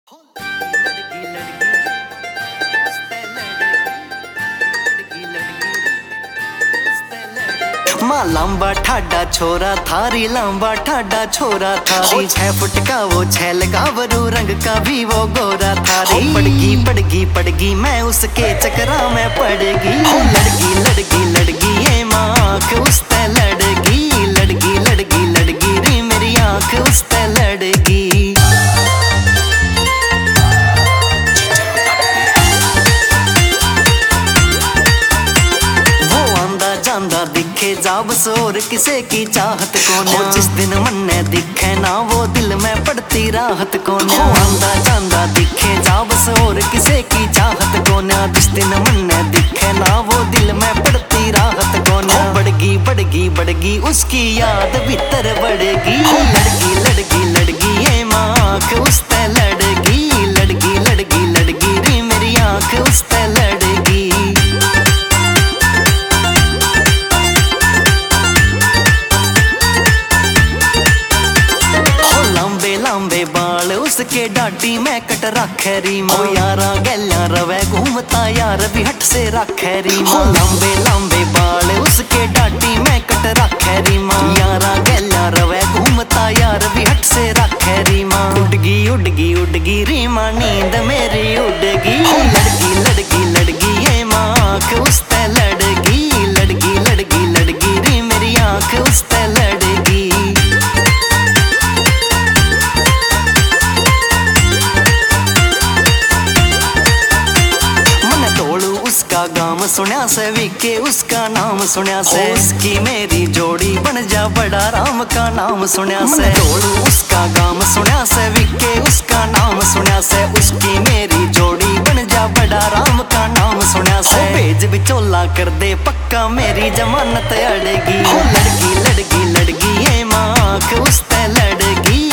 माँ लांबा ठाडा छोरा थारी लांबा ठाडा छोरा थारी 6 फुट का वो 6 लगावरू रंग का भी वो गोरा थारी पड़गी मैं उसके चक्रा में पड़गी लड़गी ये माँ आँख उस पे लड़गी री मेरी आँख उस पे लड़गी। दिखे जाब सोर किसे की चाहत कोन्या जिस दिन मन्ने दिखे ना वो दिल में पड़ती राहत कोन्या आंदा जांदा दिखे जाब सोर किसे की चाहत कोन्या जिस दिन मन्ने दिखे ना वो दिल में पड़ती राहत कोन्या बढ़गी उसकी याद भीतर बढ़ेगी लड़गी ये माँ आँख उस पे लड़गी री मेरी आँख उस पे लड़गी। लंबे बाल उसके डाटी में कट रखे री माँ यारा गैलिया रवे घूमता यार भी हट से रखे री माँ लंबे बाल उसके डाटी में कट रखे री माँ यारा गैलिया रवे घूमता यार भी हट से रखे री माँ उड़गी री माँ नींद मेरी उड़गी लड़गी ये माँ आँख उस पे लड़गी री मेरी आँख उस पे लड़गी। उसका गाम सुन्या से विके उसका नाम सुन्या से उसकी मेरी जोड़ी बन जा बड़ा राम का नाम सुन्या से जोड़ू उसका गाम सुन्या से विके उसका नाम सुन्या से उसकी मेरी जोड़ी बन जा बड़ा राम का नाम सुन्या से भेज बिचौला कर दे पक्का मेरी जमानत अड़ेगी लड़गी ये माँ आँख उस पे लड़गी